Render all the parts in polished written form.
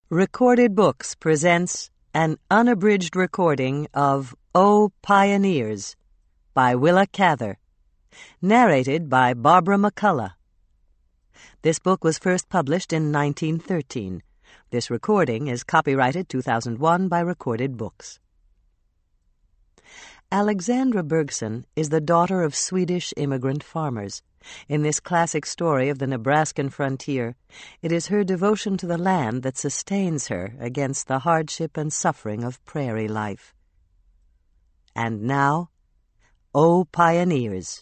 Recorded Books presents an unabridged recording of O Pioneers by Willa Cather, narrated by Barbara McCullough. This book was first published in 1913. This recording is copyrighted 2001 by Recorded Books. Alexandra Bergson is the daughter of Swedish immigrant farmers. In this classic story of the Nebraskan frontier, it is her devotion to the land that sustains her against the hardship and suffering of prairie life. And now, O Pioneers.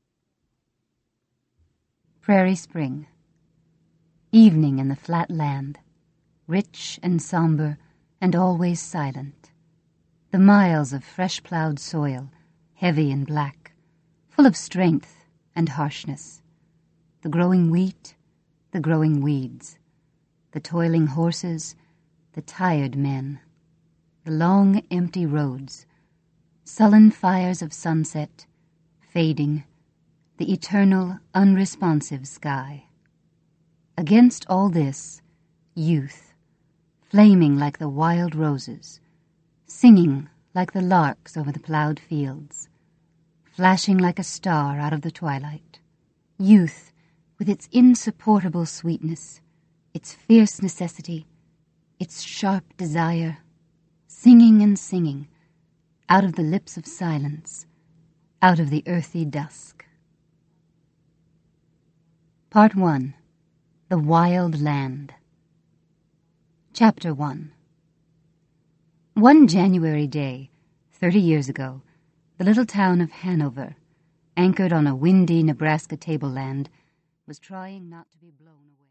Prairie Spring. Evening in the flat land, rich and somber and always silent. The miles of fresh-plowed soil, heavy and black, full of strength and harshness. The growing wheat, the growing weeds, the toiling horses, the tired men, the long empty roads, sullen fires of sunset, fading, the eternal unresponsive sky. Against all this, youth, flaming like the wild roses, singing like the larks over the plowed fields, flashing like a star out of the twilight. Youth, with its insupportable sweetness, its fierce necessity, its sharp desire, singing and singing, out of the lips of silence, out of the earthy dusk. Part 1. The Wild Land. Chapter 1. One January day, 30 years ago, the little town of Hanover, anchored on a windy Nebraska tableland, was trying not to be blown away.